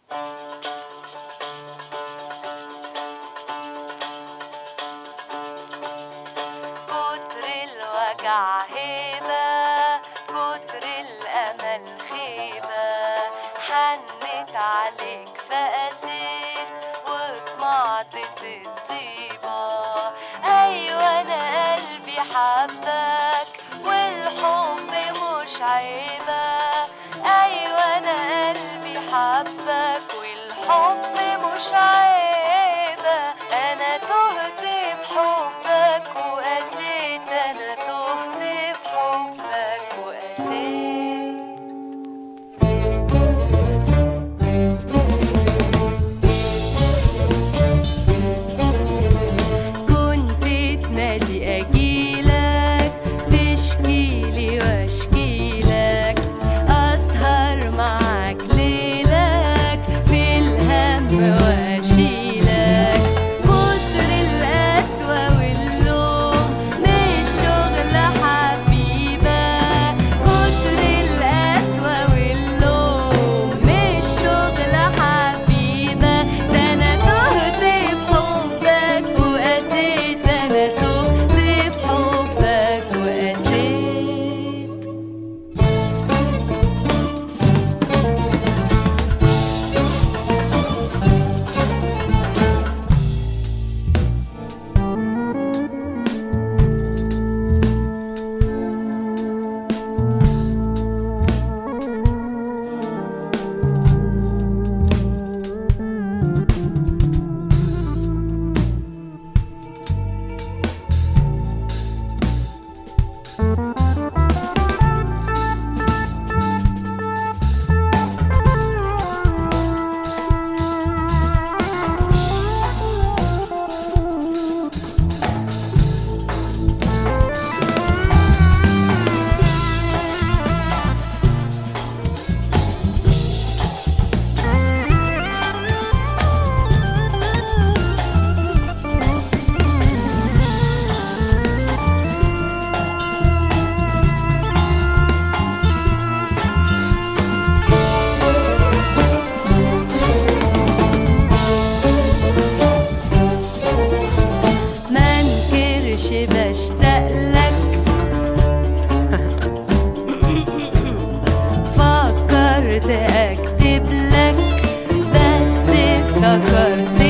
كتر الوجع هبة، كتر الأمل خيبة، حنت عليك فقست وطمعت في الطيبة. أيوة أنا قلبي حبك والحب مش عيبة، أيوة أنا قلبي حبك والحب مش عيبة. أنا تهت بحبك وقسيت، أنا تهت بحبك وقسيت. كنت تنادي أجيلك، تشكيلي واشكيلك، أسهر معاك ليلك في الهم واشيلك. كتر القسوة واللوم مش شغل حبيبة، كتر القسوة واللوم مش شغل حبيبة. ده أنا تهت بحبك وقسيت، أنا تهت بحبك وقسيت. منكرش بشتاقلك، فكرت اكتبلك بس افتكرت